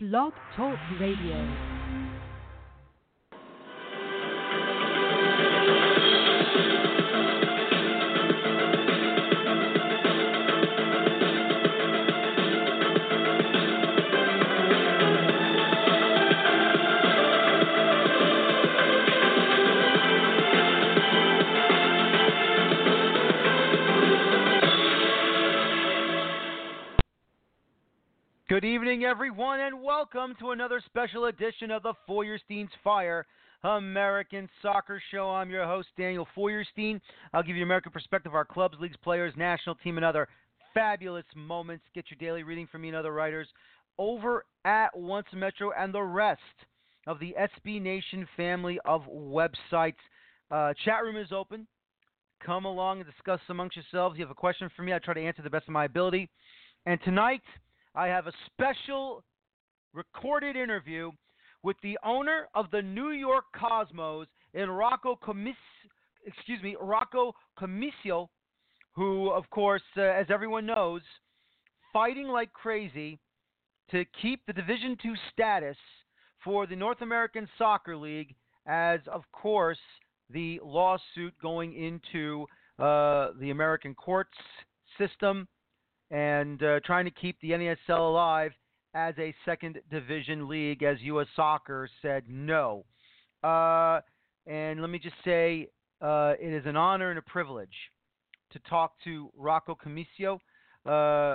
Blog Talk Radio. Good evening, everyone, and welcome to another special edition of the Feuerstein's Fire American Soccer Show. I'm your host, Daniel Feuerstein. I'll give you American perspective of our clubs, leagues, players, national team, and other fabulous moments. Get your daily reading from me and other writers over at Once Metro and the rest of the SB Nation family of websites. Chat room is open. Come along and discuss amongst yourselves. You have a question for me, I try to answer the best of my ability. And tonight, I have a special recorded interview with the owner of the New York Cosmos, Rocco Commisso, who, of course, as everyone knows, fighting like crazy to keep the Division II status for the North American Soccer League, as, of course, the lawsuit going into the American courts system and trying to keep the NASL alive as a second division league, as U.S. Soccer said no. And let me just say, it is an honor and a privilege to talk to Rocco Commisso, that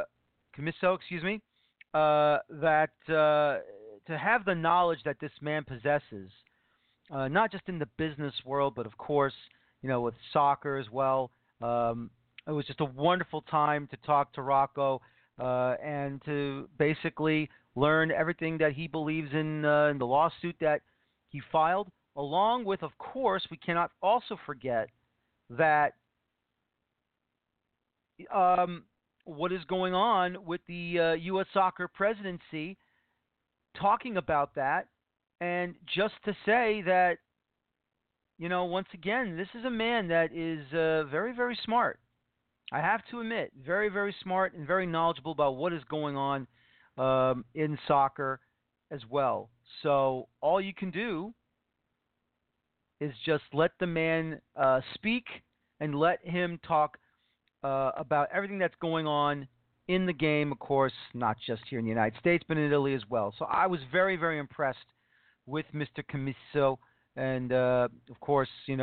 to have the knowledge that this man possesses, not just in the business world, but of course, with soccer as well. It was just a wonderful time to talk to Rocco and to basically learn everything that he believes in the lawsuit that he filed, along with, of course, we cannot also forget that what is going on with the U.S. Soccer presidency, talking about that, and just to say that, once again, this is a man that is very, very smart. I have to admit, very, very smart and very knowledgeable about what is going on in soccer as well. So all you can do is just let the man speak and let him talk about everything that's going on in the game, of course, not just here in the United States, but in Italy as well. So I was very, very impressed with Mr. Commisso. And, of course, his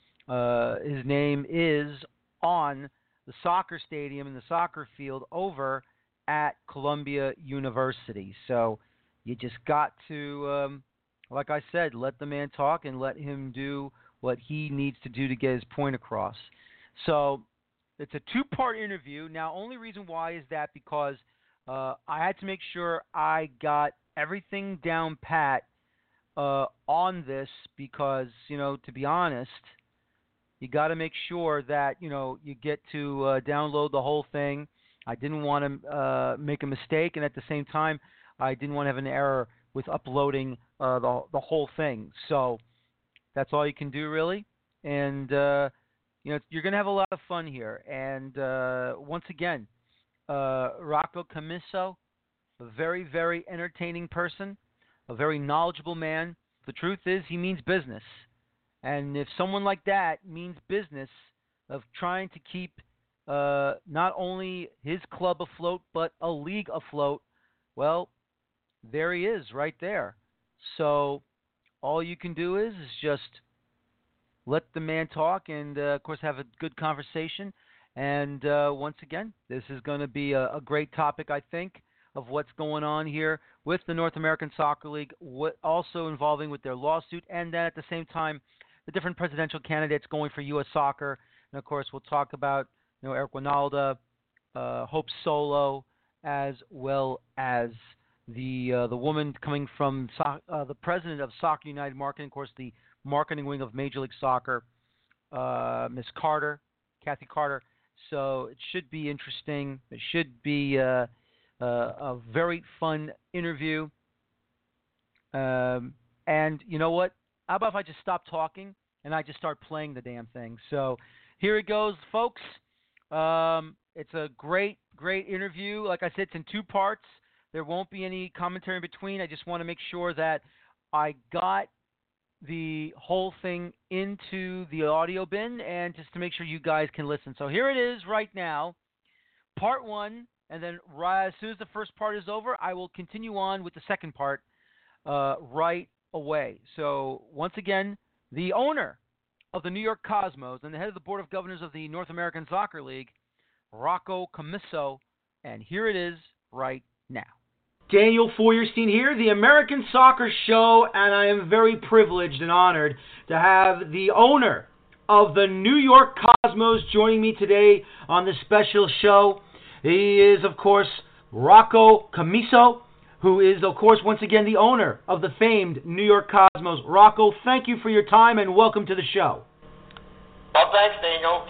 name is on the soccer stadium and the soccer field over at Columbia University. So you just got to, like I said, let the man talk and let him do what he needs to do to get his point across. So it's a two-part interview. Now, only reason why is that because I had to make sure I got everything down pat on this because, to be honest, you got to make sure that, you get to download the whole thing. I didn't want to make a mistake, and at the same time, I didn't want to have an error with uploading the whole thing. So that's all you can do, really. And, you're going to have a lot of fun here. And once again, Rocco Commisso, a very, very entertaining person, a very knowledgeable man. The truth is he means business. And if someone like that means business of trying to keep not only his club afloat, but a league afloat, well, there he is right there. So all you can do is just let the man talk and, of course, have a good conversation. And once again, this is going to be a great topic, I think, of what's going on here with the North American Soccer League, also involving with their lawsuit, and then at the same time, the different presidential candidates going for U.S. Soccer. And, of course, we'll talk about Eric Wynalda, Hope Solo, as well as the woman coming from the president of Soccer United Marketing, of course, the marketing wing of Major League Soccer, Miss Carter, Kathy Carter. So it should be interesting. It should be a very fun interview. And you know what? How about if I just stop talking and I just start playing the damn thing? So here it goes, folks. It's a great, great interview. Like I said, it's in two parts. There won't be any commentary in between. I just want to make sure that I got the whole thing into the audio bin and just to make sure you guys can listen. So here it is right now, part one, and then as soon as the first part is over, I will continue on with the second part right away. So once again, the owner of the New York Cosmos and the head of the Board of Governors of the North American Soccer League, Rocco Commisso, and here it is right now. Daniel Feuerstein here, the American Soccer Show, and I am very privileged and honored to have the owner of the New York Cosmos joining me today on this special show. He is, of course, Rocco Commisso, who is, of course, once again the owner of the famed New York Cosmos. Rocco, thank you for your time and welcome to the show. Well, thanks, Daniel.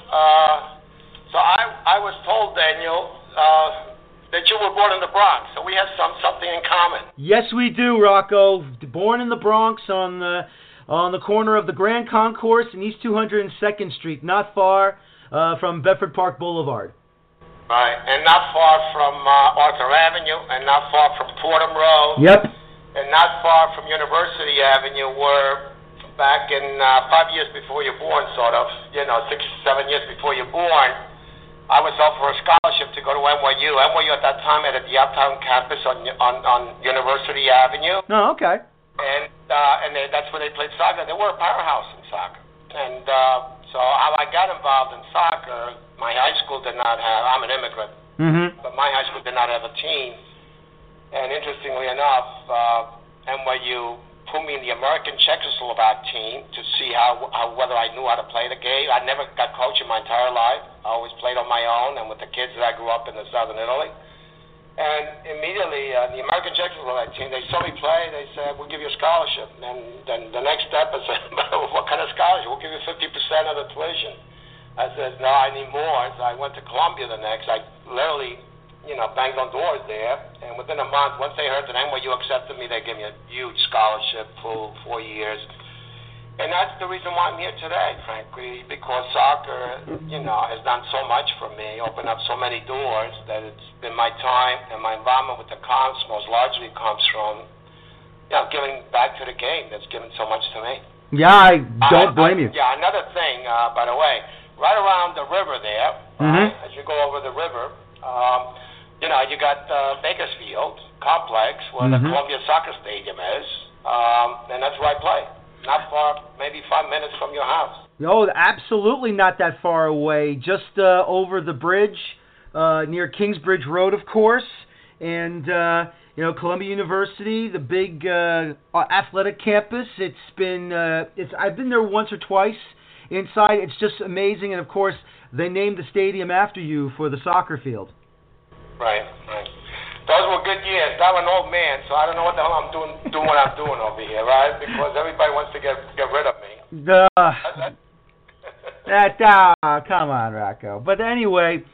So I was told, Daniel, that you were born in the Bronx, so we have something in common. Yes, we do, Rocco. Born in the Bronx on the corner of the Grand Concourse and East 202nd Street, not far from Bedford Park Boulevard. Right, and not far from Arthur Avenue, and not far from Fordham Road. Yep. And not far from University Avenue, where back in 5 years before you're born, sort of, 6, 7 years before you're born, I was offered a scholarship to go to NYU. NYU at that time had the Uptown campus on University Avenue. Oh, okay. And that's where they played soccer. They were a powerhouse in soccer. And so how I got involved in soccer, my high school did not have, I'm an immigrant, but my high school did not have a team. And interestingly enough, NYU put me in the American Czechoslovak team to see whether I knew how to play the game. I never got coached in my entire life. I always played on my own and with the kids that I grew up in the southern Italy. And immediately, the American Czechoslovak team, they saw me play. They said, "We'll give you a scholarship." And then the next step is, "What kind of scholarship?" "We'll give you 50% of the tuition." I said, "No, I need more." So I went to Columbia the next. I literally, banged on doors there. And within a month, once they heard that NYU accepted me, they gave me a huge scholarship for 4 years. And that's the reason why I'm here today, frankly, because soccer, has done so much for me, opened up so many doors, that it's been my time and my involvement with the Cosmos largely comes from, giving back to the game that's given so much to me. Yeah, I don't blame you. Yeah, another thing, by the way, right around the river there, as you go over the river, you got Bakersfield Complex, where the Columbia Soccer Stadium is, and that's where I play. Not far, maybe 5 minutes from your house. No, absolutely not that far away. Just over the bridge, near Kingsbridge Road, of course. And, Columbia University, the big athletic campus. I've been there once or twice inside. It's just amazing. And, of course, they named the stadium after you for the soccer field. Right. Those were good years. I'm an old man, so I don't know what the hell I'm doing what I'm doing over here, right? Because everybody wants to get rid of me. Come on, Rocco. But anyway,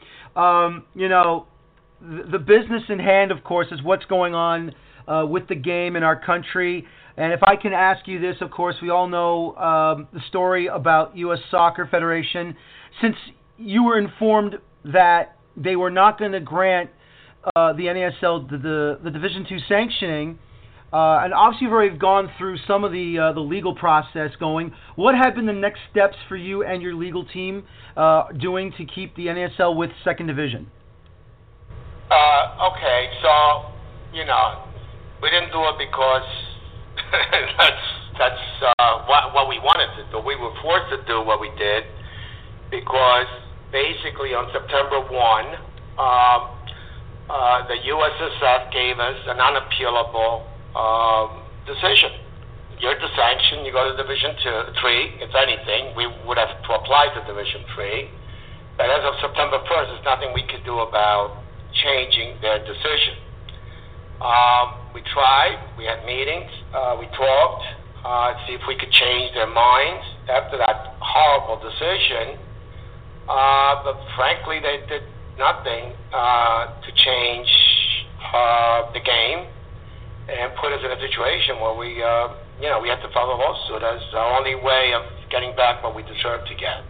the business in hand, of course, is what's going on with the game in our country. And if I can ask you this, of course, we all know the story about U.S. Soccer Federation. Since you were informed that they were not going to grant the NASL the Division II sanctioning, and obviously you've already gone through some of the legal process going. What have been the next steps for you and your legal team doing to keep the NASL with Second Division? Okay, so we didn't do it because that's what we wanted to do. We were forced to do what we did because basically on September 1. The USSF gave us an unappealable decision. You're the sanction, you go to Division 3. If anything, we would have to apply to Division 3. But as of September 1st, there's nothing we could do about changing their decision. We tried, we had meetings, we talked, see if we could change their minds after that horrible decision. But frankly, they did nothing to change the game and put us in a situation where we had to file a lawsuit as the only way of getting back what we deserve to get.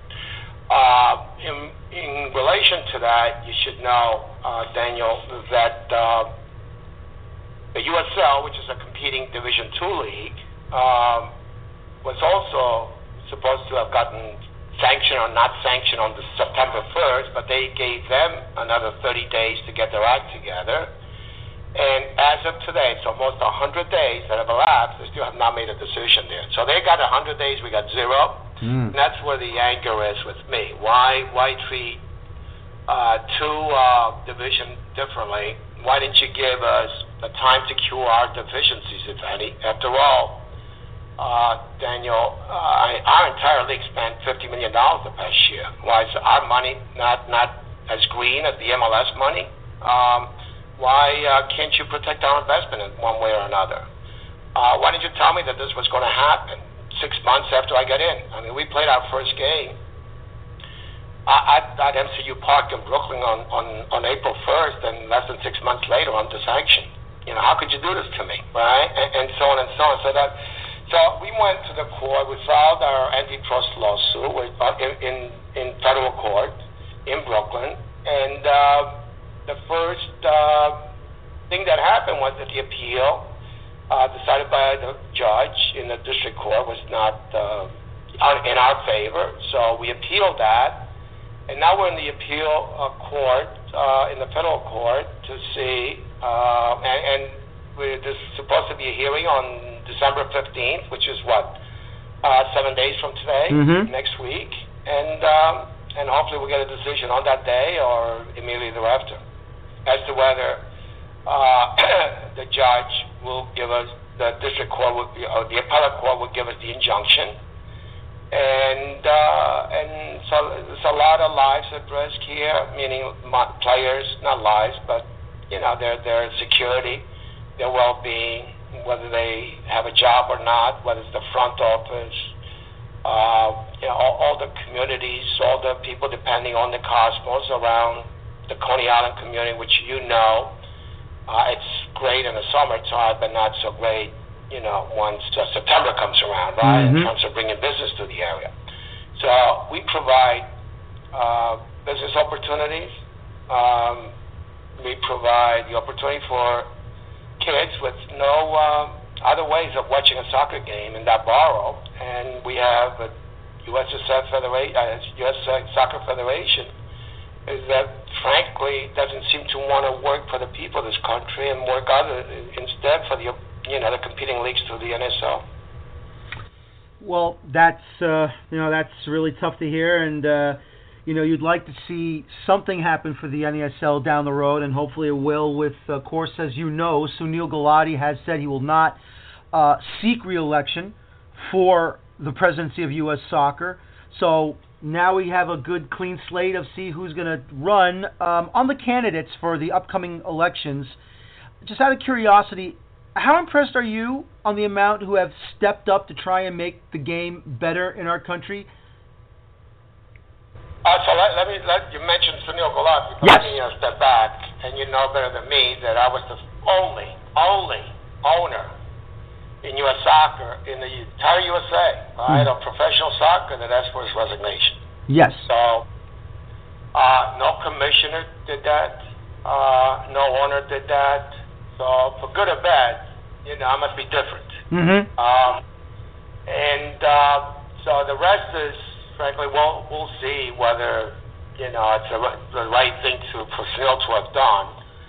In relation to that, you should know, Daniel, that the USL, which is a competing Division II league, was also supposed to have gotten sanctioned or not sanctioned on the September 1st, but they gave them another 30 days to get their act together. And as of today, it's almost 100 days that have elapsed, they still have not made a decision there. So they got 100 days, we got 0. And that's where the anger is with me. Why treat two divisions differently? Why didn't you give us the time to cure our deficiencies, if any? After all, Daniel, our entire league spent $50 million the past year. Why is our money not as green as the MLS money? Why can't you protect our investment in one way or another? Why didn't you tell me that this was going to happen 6 months after I got in? I mean, we played our first game at MCU Park in Brooklyn on April 1st, and less than 6 months later, I'm sanctioned. You know, how could you do this to me, right? And so on and so on. So we went to the court. We filed our antitrust lawsuit in federal court in Brooklyn, and the first thing that happened was that the appeal decided by the judge in the district court was not in our favor. So we appealed that, and now we're in the appeal court, in the federal court, to see, and there's supposed to be a hearing on December 15th, which is 7 days from today, next week, and hopefully we'll get a decision on that day or immediately thereafter as to whether the judge will give us, the district court, or the appellate court will give us the injunction. And so there's a lot of lives at risk here, meaning players, not lives, but, you know, their security, their well-being, whether they have a job or not, whether it's the front office, you know, all the communities, all the people depending on the cosmos around the Coney Island community, which you know, it's great in the summertime, but not so great, you know, once September comes around, right, in terms of bringing business to the area. So we provide business opportunities. We provide the opportunity for kids with no other ways of watching a soccer game in that borough, and we have a USSF Federation, U.S. Soccer Federation, is that frankly doesn't seem to want to work for the people of this country and work instead for the competing leagues through the NSL. Well, that's that's really tough to hear, and you'd like to see something happen for the NSL down the road, and hopefully it will. With, of course, as you know, Sunil Gulati has said he will not seek re-election for the presidency of U.S. Soccer. So now we have a good clean slate of see who's going to run on the candidates for the upcoming elections. Just out of curiosity, how impressed are you on the amount who have stepped up to try and make the game better in our country? So let you mentioned Sunil Gulati. Yes. Let me step back, and you know better than me that I was the only owner in U.S. soccer in the entire USA, right, of professional soccer that asked for his resignation. Yes. So no commissioner did that. No owner did that. So for good or bad, I must be different. So the rest is, frankly, we'll see whether it's the right thing for Sunil to have done.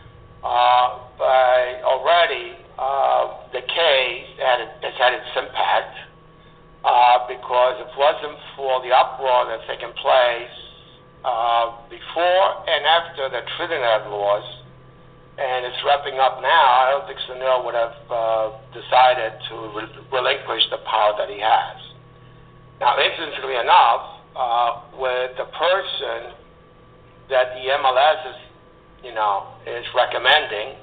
But already the case has had its impact because if it wasn't for the uproar that's taken place before and after the Trinidad laws, and it's wrapping up now, I don't think Sunil would have decided to relinquish the power that he has. Now, interestingly enough, with the person that the MLS is recommending,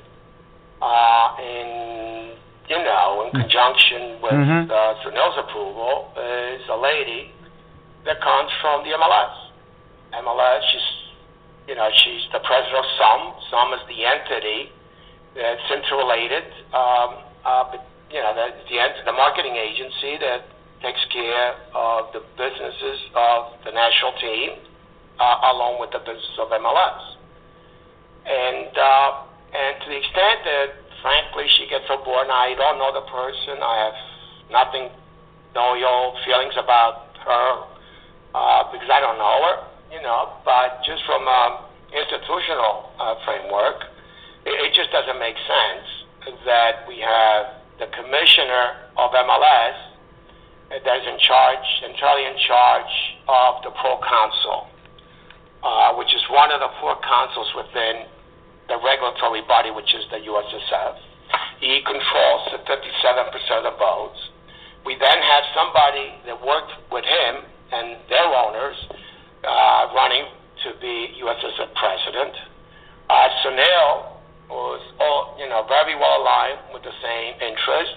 in conjunction with Sunil's approval, is a lady that comes from the MLS. MLS, she's the president of SUM. SUM is the entity that's interrelated. But the marketing agency that takes care of the businesses of the national team, along with the business of MLS. And to the extent that frankly, she gets so bored. And I don't know the person. I have no ill feelings about her because I don't know her, But just from institutional framework, it just doesn't make sense that we have the commissioner of MLS that is entirely in charge of the Pro Council, which is one of the four councils within the regulatory body, which is the USSF. He controls the 57% of the votes. We then have somebody that worked with him and their owners running to be USSF president. Sunil was very well aligned with the same interest.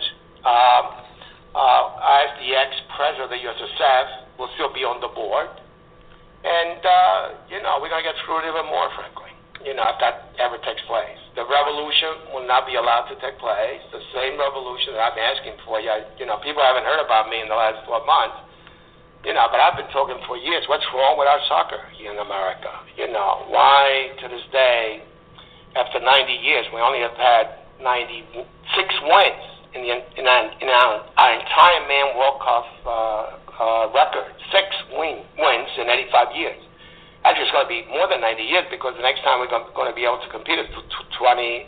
As the ex-president of the USSF, will still be on the board. And, we're going to get screwed even more, frankly, if that ever takes place. The revolution will not be allowed to take place. The same revolution that I've been asking for. People haven't heard about me in the last 12 months. But I've been talking for years. What's wrong with our soccer here in America? Why to this day, after 90 years, we only have had 96 wins in our entire Man World Cup record. 6 wins in 85 years. Actually, it's going to be more than 90 years because the next time we're going to be able to compete is 2022.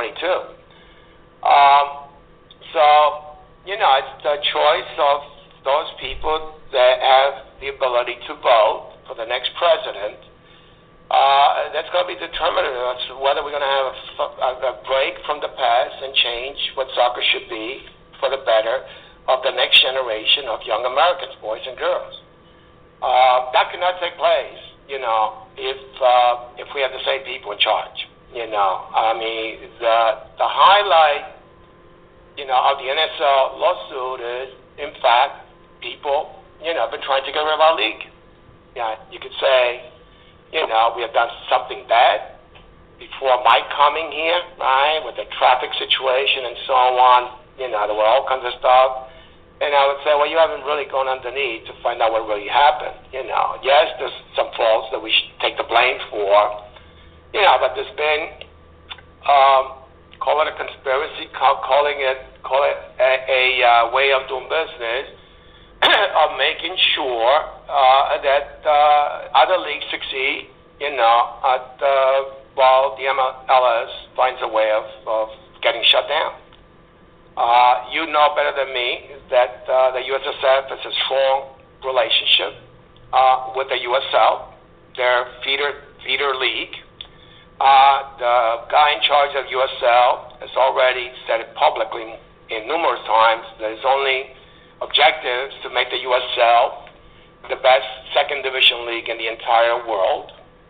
It's the choice of those people that have the ability to vote for the next president. That's going to be determinative as to whether we're going to have a break from the past and change what soccer should be for the better of the next generation of young Americans, boys and girls. That cannot take place, if we have the same people in charge. The highlight, of the NSL lawsuit is, in fact, people, have been trying to get rid of our league. You could say, we have done something bad before my coming here, right, with the traffic situation and so on. There were all kinds of stuff. And I would say, well, you haven't really gone underneath to find out what really happened. Yes, there's some faults that we should take the blame for. But there's been, call it a conspiracy, call it a way of doing business, of making sure that other leagues succeed, while the MLS finds a way of getting shut down. You know better than me that the USSF has a strong relationship with the USL, their feeder league. The guy in charge of USL has already said it publicly in numerous times that his only objective is to make the USL the best second division league in the entire world.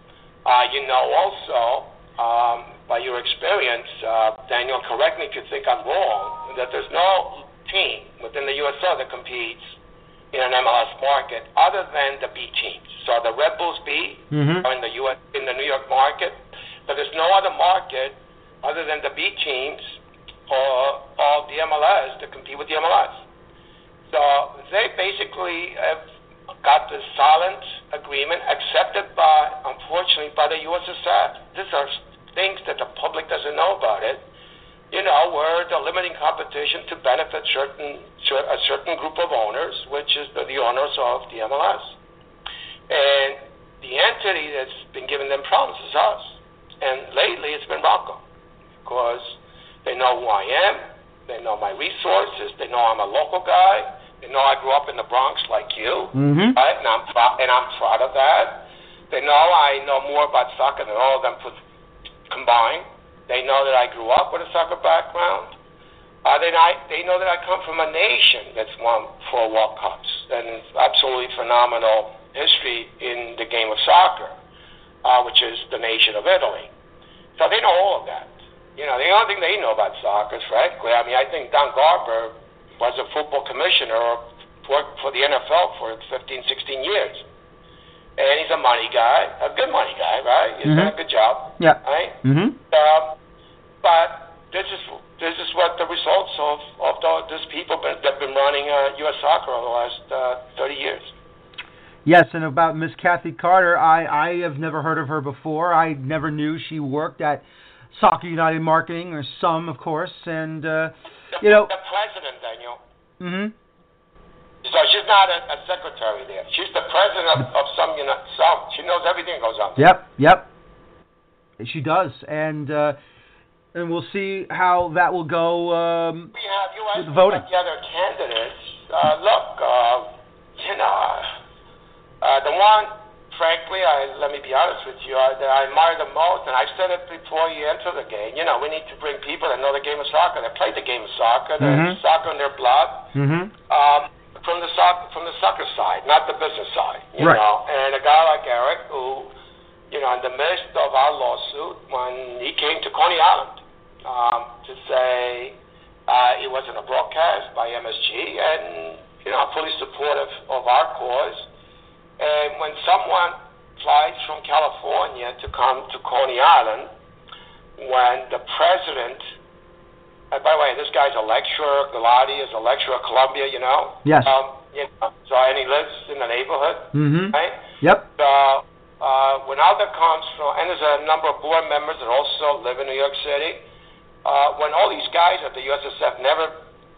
Also, by your experience, Daniel, correct me if you think I'm wrong, that there's no team within the USL that competes in an MLS market other than the B teams. So the Red Bulls B are in the New York market, but there's no other market other than the B teams or the MLS to compete with the MLS. So they basically have got this silent agreement accepted unfortunately by the USSF. These are things that the public doesn't know about it. Where they're limiting competition to benefit a certain group of owners, which is the owners of the MLS. And the entity that's been giving them problems is us. And lately it's been Rocco, because they know who I am, they know my resources, they know I'm a local guy, they know I grew up in the Bronx like you, right? And I'm proud of that. They know I know more about soccer than all of them combined. They know that I grew up with a soccer background. They know that I come from a nation that's won 4 World Cups and absolutely phenomenal history in the game of soccer, which is the nation of Italy. So they know all of that. The only thing they know about soccer is, frankly, I think Don Garber was a football commissioner or worked for the NFL for 15, 16 years. And he's a money guy, a good money guy, right? He's done a good job, right? But this is what the results of these people that have been running U.S. soccer over the last 30 years. Yes, and about Miss Kathy Carter, I have never heard of her before. I never knew she worked at Soccer United marketing, or some, of course, and The president, Daniel. Mm-hmm. So she's not a secretary there. She's the president of some. She knows everything that goes on. Yep. She does, and we'll see how that will go. We have with voting. The other candidates. The one, frankly, let me be honest with you, that I admire the most, and I've said it before you enter the game. We need to bring people that know the game of soccer, that play the game of soccer, that have soccer in their blood. Mm-hmm. From the soccer side, not the business side. You right. know, and a guy like Eric, who, in the midst of our lawsuit, when he came to Coney Island to say it wasn't a broadcast by MSG, and fully supportive of our cause. And when someone flies from California to come to Coney Island, when the president, by the way, this guy's a lecturer, Galati is a lecturer at Columbia, Yes. And he lives in the neighborhood, right? Yep. When Alda comes from, and there's a number of board members that also live in New York City, when all these guys at the USSF never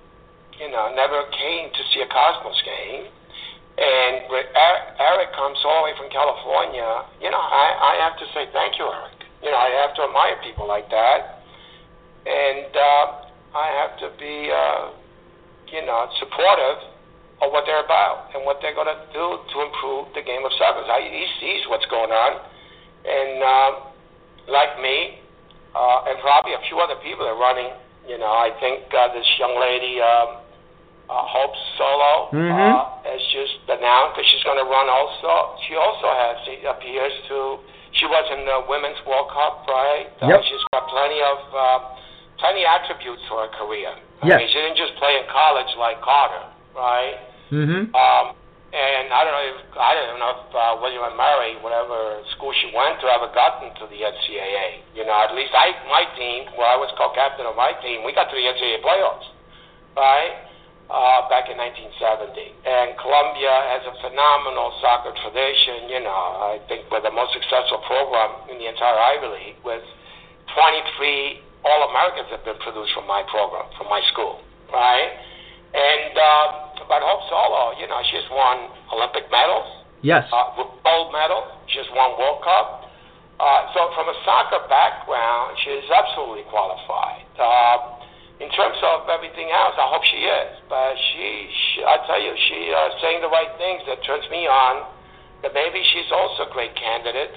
came to see a Cosmos game, and Eric comes all the way from California, I have to say thank you, Eric. I have to admire people like that. And I have to be, supportive of what they're about and what they're going to do to improve the game of soccer. He sees what's going on. And like me, and probably a few other people are running, I think this young lady, Hope Solo, has just announced that she's going to run also. She also appears to, she was in the Women's World Cup, right? Yep. She's got plenty attributes for her career. Yes. I mean, she didn't just play in college like Carter, right? Mm-hmm. And I don't know if William and Mary, whatever school she went to, ever gotten to the NCAA. At least my team, where I was co-captain of my team, we got to the NCAA playoffs, right? Back in 1970. And Columbia has a phenomenal soccer tradition. I think we're the most successful program in the entire Ivy League, with 23 All-Americans have been produced from my program, from my school, right? And but Hope Solo, she's won Olympic medals. Yes. Gold medal. She's won World Cup. So from a soccer background, she's absolutely qualified. In terms of everything else, I hope she is. But I tell you, she's saying the right things that turns me on. That maybe she's also a great candidate.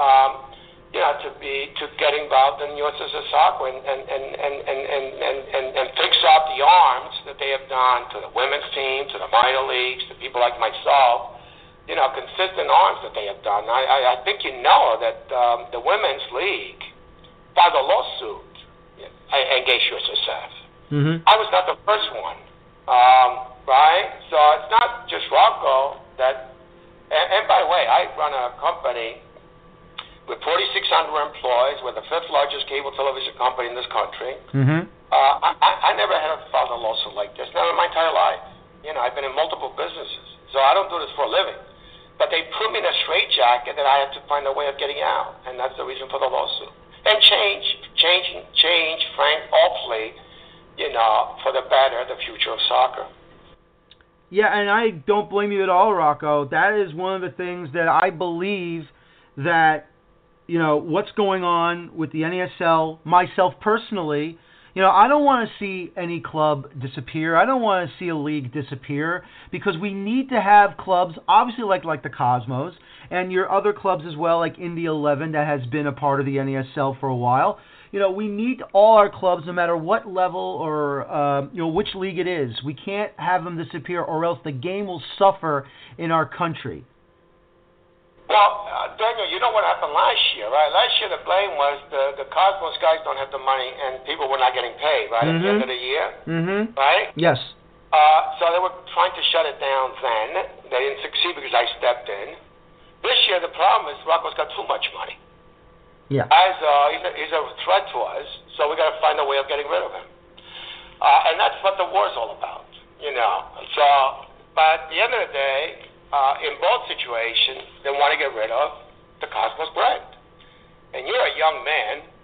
To get involved in USSR soccer and fix up the arms that they have done to the women's team, to the minor leagues, to people like myself. Consistent arms that they have done. I think that the women's league filed a lawsuit against USSF. Mm-hmm. I was not the first one, right? So it's not just Rocco that. And by the way, I run a company with 4,600 employees. We're the 5th largest cable television company in this country. Mm-hmm. I never had filed a lawsuit like this, never in my entire life. I've been in multiple businesses, so I don't do this for a living. But they put me in a straitjacket that I have to find a way of getting out, and that's the reason for the lawsuit. And change, Frank, hopefully, for the better, the future of soccer. Yeah, and I don't blame you at all, Rocco. That is one of the things that I believe that, what's going on with the NASL, myself personally, I don't want to see any club disappear. I don't want to see a league disappear, because we need to have clubs, obviously like the Cosmos, and your other clubs as well, like Indy 11, that has been a part of the NASL for a while. We need all our clubs, no matter what level or which league it is. We can't have them disappear, or else the game will suffer in our country. Well, Daniel, you know what happened last year, right? Last year the blame was the Cosmos guys don't have the money, and people were not getting paid, right, at the end of the year, right? Yes. So they were trying to shut it down then. They didn't succeed because I stepped in. This year the problem is Rocco's got too much money. Yeah. He's a threat to us, so we got to find a way of getting rid of him. And that's what the war's all about, So, but at the end of the day, in both situations, they want to get rid of the Cosmos brand. And you're a young man,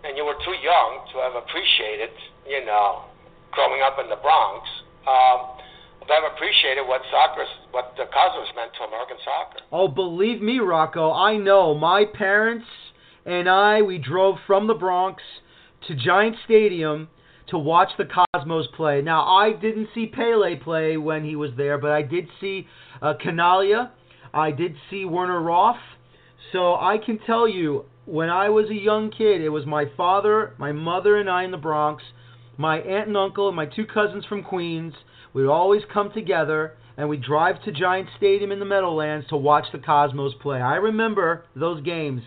and you were too young to have appreciated, growing up in the Bronx, to have appreciated what the Cosmos meant to American soccer. Oh, believe me, Rocco, I know. My parents and we drove from the Bronx to Giant Stadium to watch the Cosmos play. Now, I didn't see Pele play when he was there, but I did see Canalia. I did see Werner Roth. So I can tell you, when I was a young kid, it was my father, my mother, and I in the Bronx, my aunt and uncle, and my two cousins from Queens. We'd always come together, and we'd drive to Giant Stadium in the Meadowlands to watch the Cosmos play. I remember those games.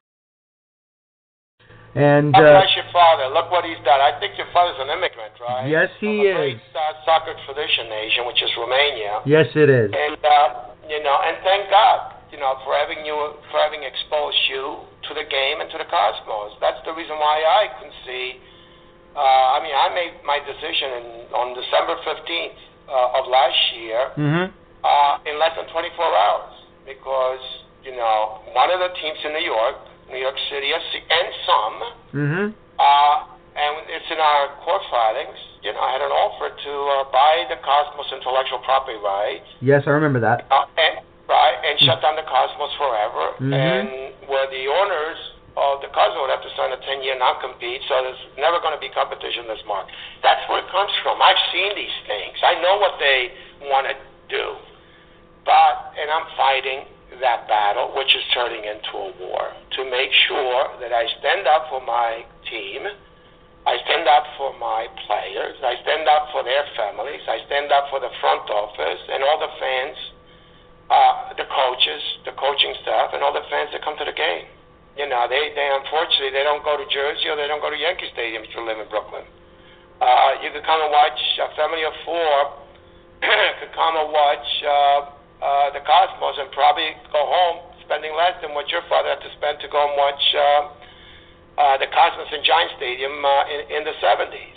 And that's your father. Look what he's done. I think your father's an immigrant, right? Yes, he is. From a great soccer tradition nation, which is Romania. Yes, it is. And and thank God, for having exposed you to the game and to the Cosmos. That's the reason why I can see. I made my decision on December 15th of last year in less than 24 hours because one of the teams in New York City, and some, and it's in our court filings. I had an offer to buy the Cosmos intellectual property rights. Yes, I remember that. And shut down the Cosmos forever, and where the owners of the Cosmos would have to sign a 10-year non-compete, so there's never going to be competition this market. That's where it comes from. I've seen these things. I know what they want to do, and I'm fighting that battle, which is turning into a war, to make sure that I stand up for my team, I stand up for my players, I stand up for their families, I stand up for the front office and all the fans, the coaches, the coaching staff, and all the fans that come to the game. They unfortunately, they don't go to Jersey or they don't go to Yankee Stadium if you live in Brooklyn. You could come and watch, a family of four could come and watch the Cosmos and probably go home spending less than what your father had to spend to go and watch the Cosmos in Giant Stadium in the 70s.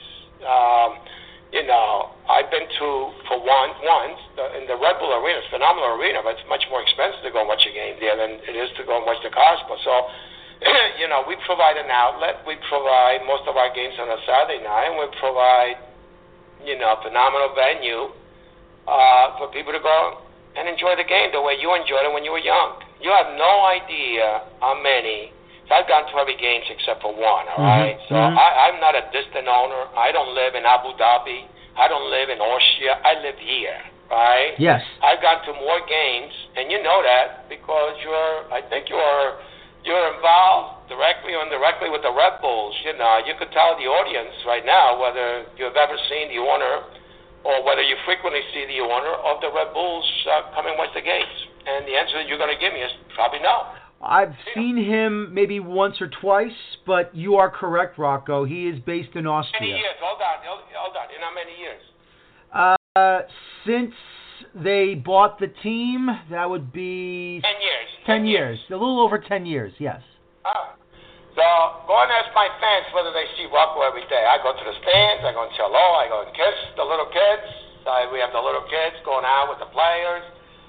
I've been to, for once, in the Red Bull Arena. It's a phenomenal arena, but it's much more expensive to go and watch a game there than it is to go and watch the Cosmos. So, we provide an outlet. We provide most of our games on a Saturday night, and we provide, a phenomenal venue for people to go and enjoy the game the way you enjoyed it when you were young. You have no idea how many. So I've gone to every game except for one, all right? So I'm not a distant owner. I don't live in Abu Dhabi. I don't live in Austria. I live here, right? Yes. I've gone to more games, and you know that because you're involved directly or indirectly with the Red Bulls. You could tell the audience right now whether you've ever seen the owner or whether you frequently see the owner of the Red Bulls come and watch the games. And the answer that you're going to give me is probably no. I've seen him maybe once or twice, but you are correct, Rocco. He is based in Austria. Many years. Hold on. In how many years? Since they bought the team, that would be 10 years. 10 years. A little over 10 years, yes. So go and ask my fans whether they see Rocco every day. I go to the stands. I go and say hello. I go and kiss the little kids. We have the little kids going out with the players.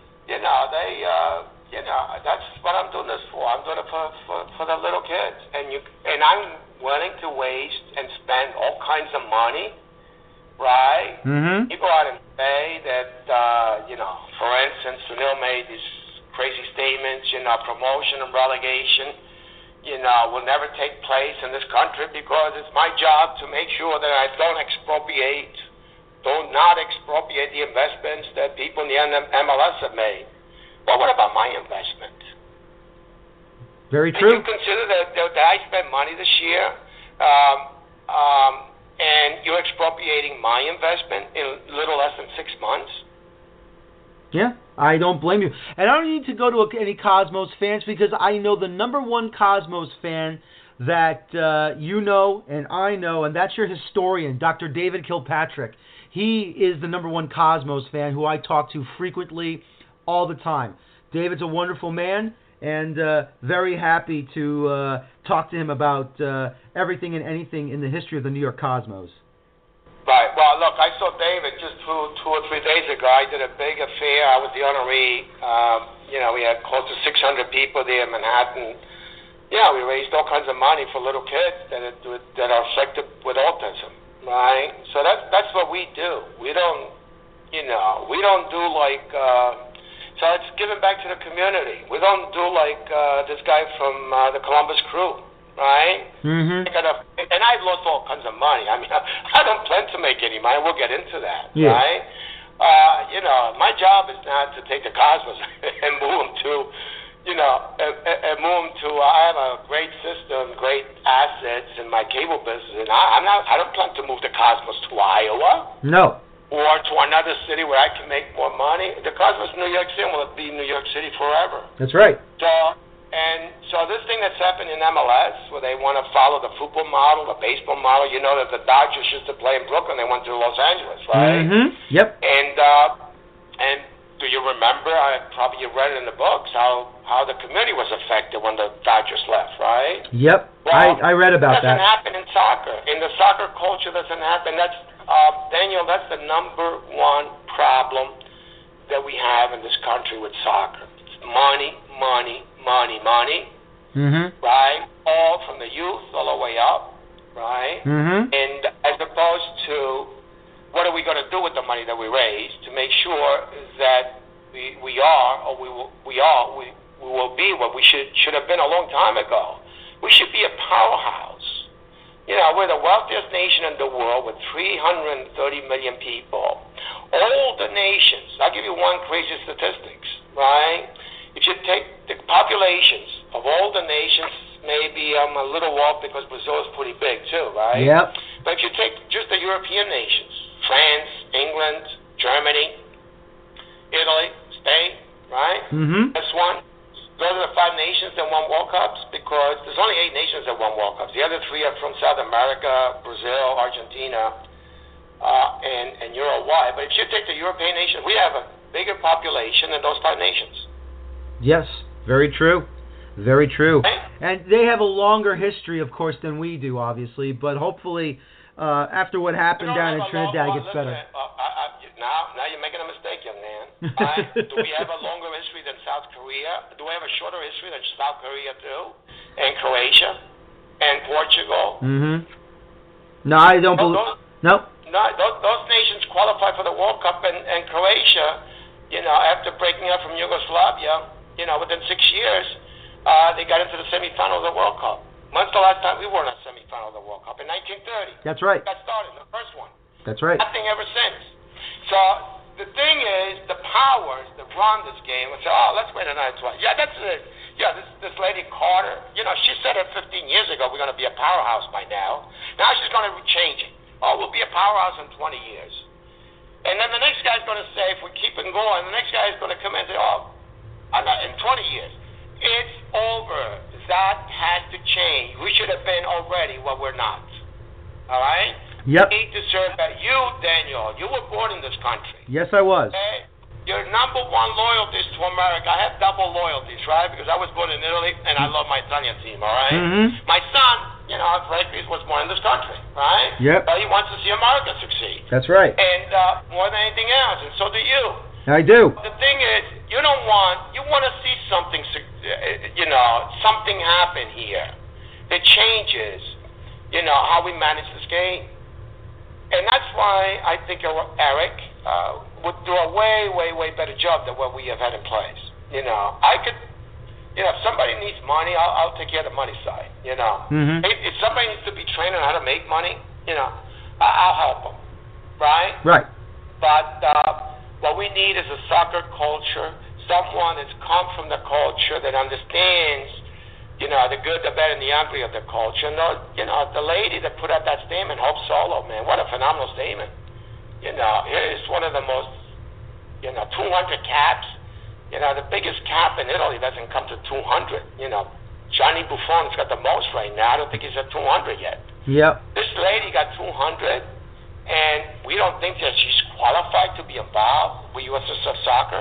That's what I'm doing this for. I'm doing it for the little kids. And I'm willing to waste and spend all kinds of money, right? People out and say that, for instance, Sunil made these crazy statements, promotion and relegation, will never take place in this country because it's my job to make sure that I do not expropriate the investments that people in the MLS have made. Well, what about my investment? Very true. Did you consider that I spent money this year, and you're expropriating my investment in little less than 6 months? Yeah, I don't blame you. And I don't need to go to any Cosmos fans because I know the number one Cosmos fan that you know and I know, and that's your historian, Dr. David Kilpatrick. He is the number one Cosmos fan who I talk to frequently all the time. David's a wonderful man, and very happy to talk to him about everything and anything in the history of the New York Cosmos. Right. Well, look, I saw David just 2 or 3 days ago. I did a big affair. I was the honoree. We had close to 600 people there in Manhattan Yeah, we raised all kinds of money for little kids that are afflicted with autism, right? So that's what we do. We don't, we don't do like. So it's giving back to the community. We don't do like this guy from the Columbus Crew, right? Mm-hmm. And I've lost all kinds of money. I mean, I don't plan to make any money. We'll get into that, right? My job is not to take the Cosmos and move them to, and move them to. I have a great system, great assets in my cable business, and I don't plan to move the Cosmos to Iowa. No. Or to another city where I can make more money. The Cosmos New York City will be New York City forever. That's right. So this thing that's happened in MLS, where they want to follow the football model, the baseball model, that the Dodgers used to play in Brooklyn, they went to Los Angeles, right? Mm-hmm. Yep. And do you remember? Probably you read it in the books how the community was affected when the Dodgers left, right? Yep. Well, I read about that. It doesn't happen in soccer. In the soccer culture, doesn't happen. That's Daniel. That's the number one problem that we have in this country with soccer. It's money, money, money, money. Mm-hmm. Right? All from the youth all the way up. Right? Mm-hmm. And as opposed to what are we going to do with the money that we raise to make sure that we will be what we should have been a long time ago. We should be a powerhouse. We're the wealthiest nation in the world with 330 million people. All the nations, I'll give you one crazy statistics, right? If you take the populations of all the nations, maybe I'm a little off because Brazil is pretty big too, right? Yep. But if you take just the European nations, France, England, Germany, Italy, Spain, right? Mm-hmm. That's one. Those are the 5 nations that won World Cups because there's only 8 nations that won World Cups. The other 3 are from South America, Brazil, Argentina, and Uruguay. But if you take the European nations, we have a bigger population than those 5 nations. Yes, very true. Very true. Okay. And they have a longer history, of course, than we do, obviously. But hopefully, after what happened down in Trinidad, it gets better. Now you're making a mistake, young man. Do we have a longer history than South Korea? Do we have a shorter history than South Korea too? And Croatia? And Portugal? Mm-hmm. No, I don't believe... No. No, those nations qualified for the World Cup, and Croatia, after breaking up from Yugoslavia, within 6 years, they got into the semifinals of the World Cup. When's the last time we were in a semifinal of the World Cup? In 1930. That's right. That started, the first one. That's right. Nothing ever since. So the thing is, the powers that run this game would say, let's wait another 12. Yeah, that's it. Yeah, this lady Carter, she said it 15 years ago, we're going to be a powerhouse by now. Now she's going to change it. We'll be a powerhouse in 20 years. And then the next guy's going to say, if we keep it going, the next guy is going to come in and say, in 20 years. It's over. That has to change. We should have been already what we're not. All right? Yep. We need to serve that. You, Daniel, you were born in this country. Yes, I was. Okay? Your number one loyalty is to America. I have double loyalties, right? Because I was born in Italy, and I love my Italian team, all right? Mm-hmm. My son, frankly, was born in this country, right? Yep. But he wants to see America succeed. That's right. And more than anything else, and so do you. I do. The thing is, you want to see something, something happen here that changes, how we manage this game. And that's why I think Eric would do a way, way, way better job than what we have had in place. I could, if somebody needs money, I'll take care of the money side. Mm-hmm. If somebody needs to be trained on how to make money, I'll help them, right? Right. But what we need is a soccer culture, someone that's come from the culture that understands, the good, the bad, and the ugly of the culture. And the lady that put out that statement, Hope Solo, man, what a phenomenal statement. It's one of the most, 200 caps. The biggest cap in Italy doesn't come to 200. Gianni Buffon's got the most right now. I don't think he's at 200 yet. Yep. This lady got 200, and we don't think that she's qualified to be involved with USSF soccer.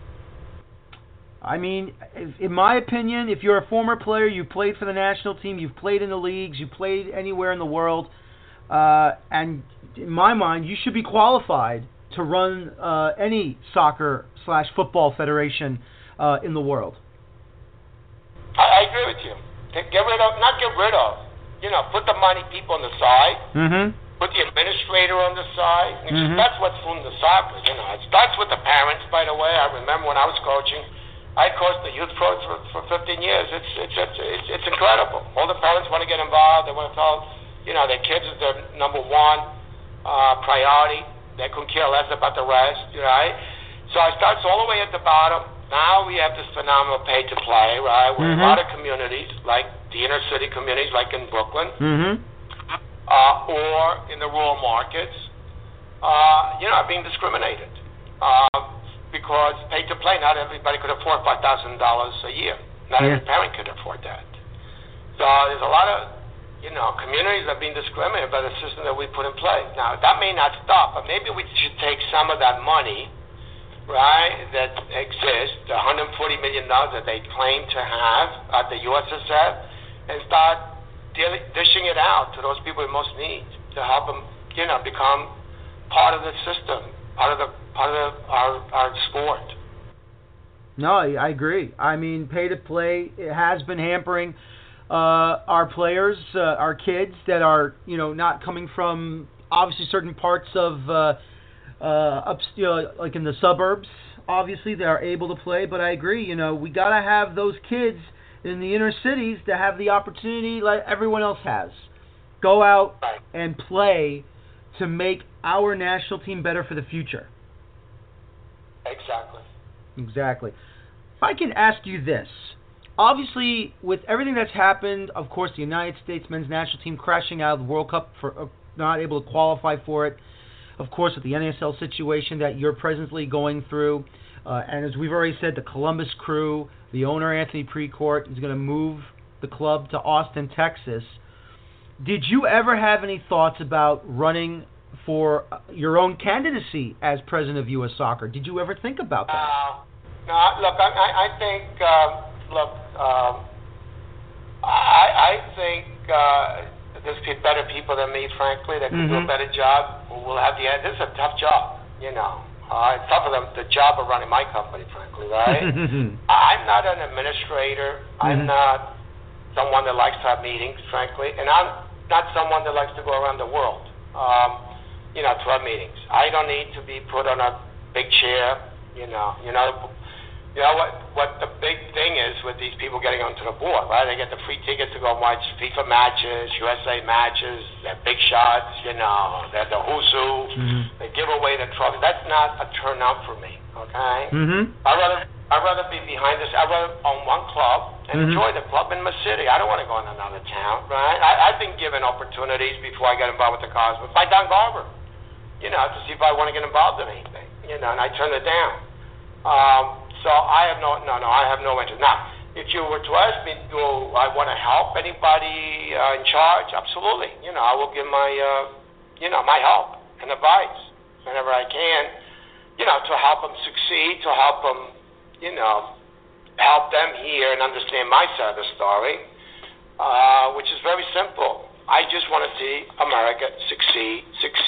I mean, in my opinion, if you're a former player, you played for the national team, you've played in the leagues, you played anywhere in the world, and in my mind, you should be qualified to run any soccer/football federation in the world. I agree with you. not get rid of, put the money people on the side, put the administrator on the side. That's what's ruined the soccer. It starts with the parents, by the way. I remember when I was coaching, I coached the youth pros for 15 years. It's incredible. All the parents want to get involved. They want to tell, their kids is their number one priority. They couldn't care less about the rest, right? So it starts all the way at the bottom. Now we have this phenomenal pay to play, right? Where a lot of communities, like the inner city communities, like in Brooklyn, or in the rural markets, are being discriminated. Because pay to play, not everybody could afford $5,000 a year. Not every parent could afford that. So there's a lot of, communities that are being discriminated by the system that we put in place. Now, that may not stop, but maybe we should take some of that money, right, that exists, the $140 million that they claim to have at the USSF, and start dishing it out to those people in most need to help them, become part of the system, part of our sport. No, I agree. I mean, pay to play has been hampering our players, our kids that are, not coming from obviously certain parts of like in the suburbs. Obviously, they are able to play, but I agree. We gotta have those kids in the inner cities to have the opportunity like everyone else has. Go out and play to make our national team better for the future. Exactly. If I can ask you this, obviously with everything that's happened, of course the United States men's national team crashing out of the World Cup for not able to qualify for it, of course with the NASL situation that you're presently going through, and as we've already said, the Columbus Crew, the owner Anthony Precourt is going to move the club to Austin, Texas. Did you ever have any thoughts about running for your own candidacy as president of U.S. Soccer? Did you ever think about that? No. Look, I think. I think there's better people than me, frankly, that can do a better job. We'll have this is a tough job, It's tougher than the job of running my company, frankly, right? I'm not an administrator. I'm not someone that likes to have meetings, frankly, and I'm not someone that likes to go around the world, to have meetings. I don't need to be put on a big chair, what the big thing is with these people getting onto the board, right? They get the free tickets to go and watch FIFA matches, USA matches, they're big shots, they're the who's who, they give away the trophy. That's not a turnout for me, okay? I'd rather be behind this. I'd rather own one club and enjoy the club in my city. I don't want to go in another town, right? I've been given opportunities before I got involved with the Cosmos by Don Garber, to see if I want to get involved in anything, and I turned it down. So I have no interest. Now, if you were to ask me, do I want to help anybody in charge? Absolutely. I will give my, my help and advice whenever I can, to help them succeed, to help them, help them hear and understand my side of the story, which is very simple. I just want to see America succeed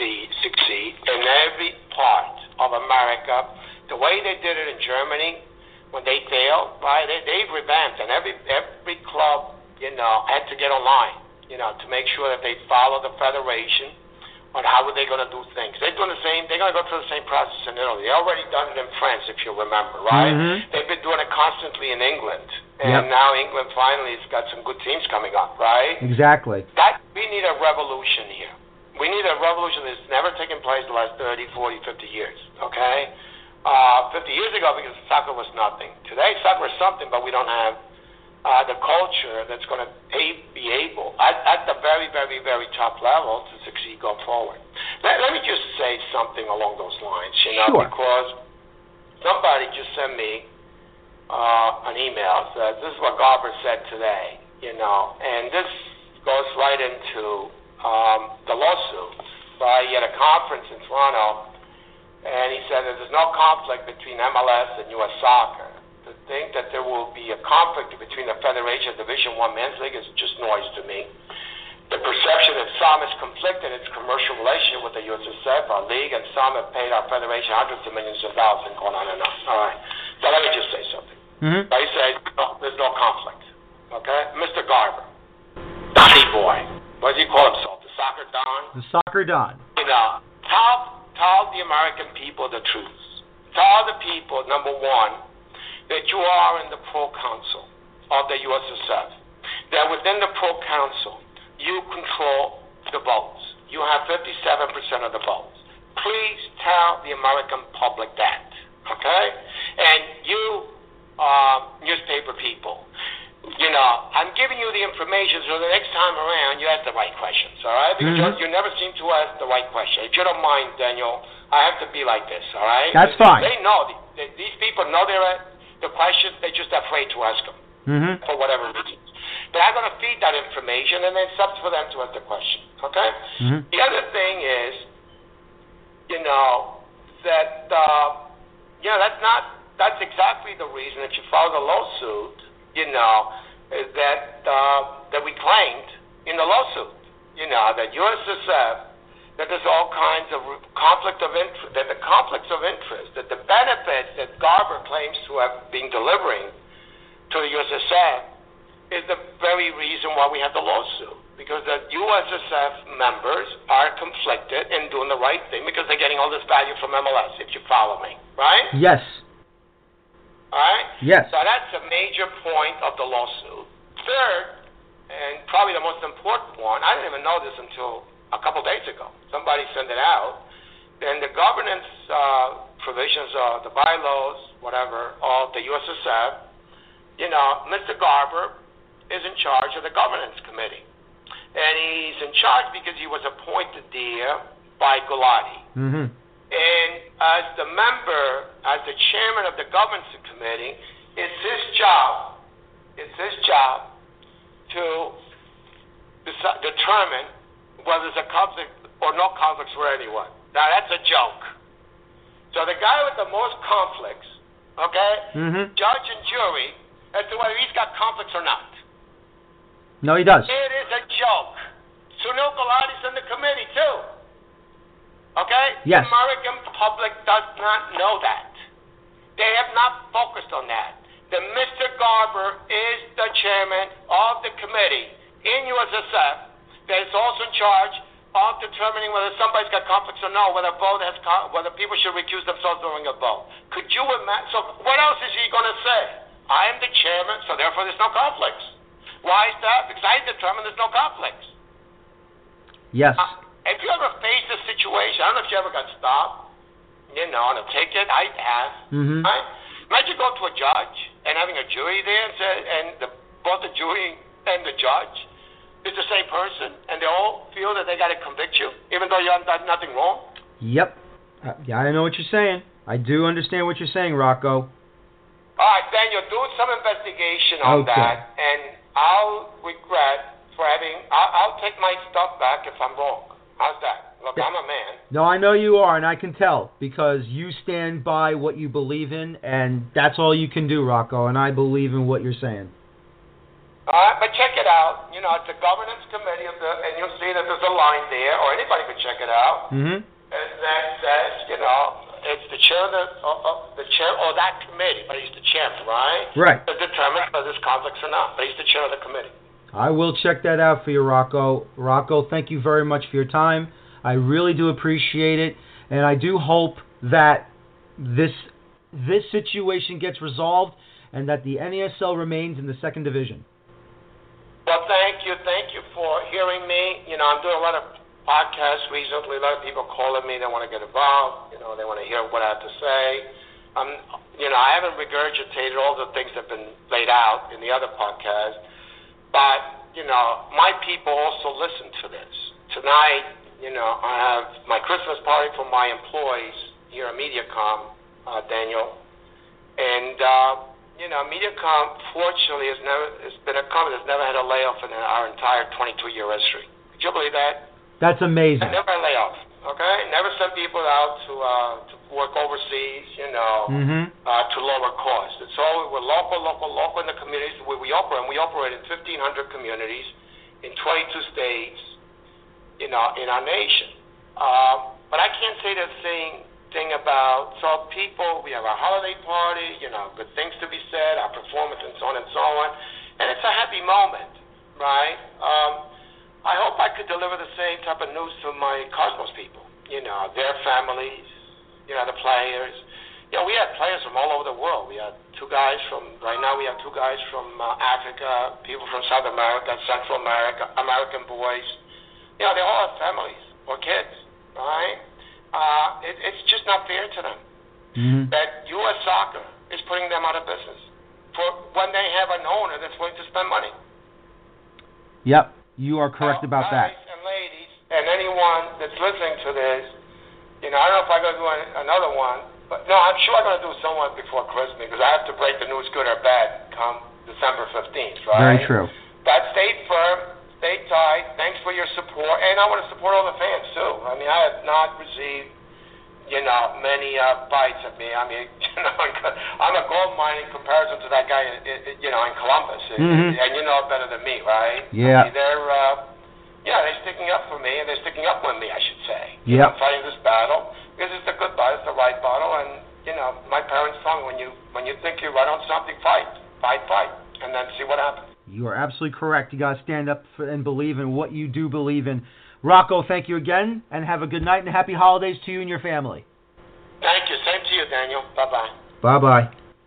in every part of America. The way they did it in Germany when they failed, right? They've revamped, and every club, had to get online, to make sure that they follow the federation on how are they going to do things. They're doing the same. They're going to go through the same process in Italy. They already done it in France, if you remember, right? They've been doing it constantly in England, and now England finally has got some good teams coming up, right? Exactly. We need a revolution here. We need a revolution that's never taken place the last 30, 40, 50 years, okay? 50 years ago, because soccer was nothing. Today, soccer is something, but we don't have the culture that's going to be able, at the very, very, very top level, to succeed going forward. Let me just say something along those lines, because somebody just sent me an email that this is what Garber said today, and this goes right into the lawsuit. He had a conference in Toronto. And he said that there's no conflict between MLS and U.S. Soccer. To think that there will be a conflict between the Federation and Division I Men's League is just noise to me. The perception that some is conflicted in its commercial relationship with the USSF, our league, and some have paid our federation hundreds of millions of dollars and gone on and on. All right. So let me just say something. He said, there's no conflict. okay? Mr. Garber. Donnie Boy. What does he call himself? The Soccer Don? The Soccer Don. You know, tell the American people the truth. Tell the people, number one, that you are in the Pro Council of the USSF. That within the Pro Council, you control the votes. You have 57% of the votes. Please tell the American public that, okay? And you, newspaper people, you know, I'm giving you the information so the next time around you ask the right questions, all right? Because you never seem to ask the right question. If you don't mind, Daniel, I have to be like this, all right? That's fine. They know, these people know the questions, they're just afraid to ask them for whatever reasons. But I'm going to feed that information, and then it's up for them to ask the question, okay? The other thing is, you know, that, that's exactly the reason that you filed a lawsuit, you know, that we claimed in the lawsuit, you know, that USSF, that there's all kinds of conflict of interest, that the conflicts of interest, that the benefits that Garber claims to have been delivering to the USSF is the very reason why we have the lawsuit. Because the USSF members are conflicted in doing the right thing because they're getting all this value from MLS, if you follow me, right? Yes. All right? Yes. So that's a major point of the lawsuit. Third, and probably the most important one, I didn't even know this until a couple days ago. Somebody sent it out. Then the governance provisions of the bylaws, whatever, of the USSF, you know, Mr. Garber is in charge of the governance committee. And he's in charge because he was appointed there by Gulati. And as the member, as the chairman of the governance committee, it's his job to determine whether there's a conflict or no conflicts for anyone. Now, that's a joke. So the guy with the most conflicts, okay, judge and jury, as to whether he's got conflicts or not. No, he does. It is a joke. Sunil Gulati's in the committee, too. Okay? Yes. The American public does not know that. They have not focused on that. That Mr. Garber is the chairman of the committee in USSF that is also in charge of determining whether somebody's got conflicts or no, whether people should recuse themselves during a vote. Could you imagine? So what else is he going to say? I am the chairman, so therefore there's no conflicts. Why is that? Because I determined there's no conflicts. Yes. If you ever faced a situation, I don't know if you ever got stopped, you know, on a ticket. I have. Right? Imagine going to a judge and having a jury there both the jury and the judge is the same person, and they all feel that they got to convict you, even though you haven't done nothing wrong. Yep. Yeah, I know what you're saying. I do understand what you're saying, Rocco. All right, Daniel, do some investigation on that, and I'll take my stuff back if I'm wrong. How's that? Look, I'm a man. No, I know you are, and I can tell, because you stand by what you believe in, and that's all you can do, Rocco, and I believe in what you're saying. All right, but check it out. You know, it's the governance committee and you'll see that there's a line there, or anybody can check it out. And that says, you know, it's the chair of that committee, but he's the chairman, right? Right. To determine whether there's conflicts or not, but he's the chair of the committee. I will check that out for you, Rocco. Rocco, thank you very much for your time. I really do appreciate it, and I do hope that this situation gets resolved and that the NASL remains in the second division. Well, thank you for hearing me. You know, I'm doing a lot of podcasts recently. A lot of people calling me. They want to get involved. You know, they want to hear what I have to say. You know, I haven't regurgitated all the things that have been laid out in the other podcast, but, you know, my people also listen to this. Tonight, you know, I have my Christmas party for my employees here at MediaCom, Daniel. And, you know, MediaCom, fortunately, has been a company that's never had a layoff in our entire 22-year history. Could you believe that? That's amazing. Never had a layoff, okay? Never sent people out to work overseas, you know, to lower costs. It's all, we're local in the communities where we operate. And we operate in 1,500 communities in 22 states, you know, in our nation. But I can't say the same thing about, so people, we have our holiday party, you know, good things to be said, our performance and so on and so on. and it's a happy moment, right? I hope I could deliver the same type of news to my Cosmos people, their families, the players. We had players from all over the world. We had right now we have two guys from Africa, people from South America, Central America, American boys. They all have families or kids, right? It's just not fair to them that U.S. Soccer is putting them out of business for when they have an owner that's willing to spend money. Yep, you are correct about that. Guys and ladies and anyone that's listening to this, I don't know if I'm going to do another one, but no, I'm sure I'm going to do someone before Christmas because I have to break the news good or bad come December 15th, right? Very true. But stay firm, stay tight. Thanks for your support, and I want to support all the fans too. I mean, I have not received, many bites at me. I mean, I'm a gold mine in comparison to that guy, in Columbus, and you know better than me, right? Yeah. I mean, they're sticking up for me, and they're sticking up with me, I should say. Yeah. I'm fighting this battle because it's the good battle, it's the right battle, and my parents told me when you think you're right on something, fight, and then see what happens. You are absolutely correct. You got to stand up and believe in what you do believe in. Rocco, thank you again, and have a good night and happy holidays to you and your family. Thank you. Same to you, Daniel. Bye-bye. Bye-bye.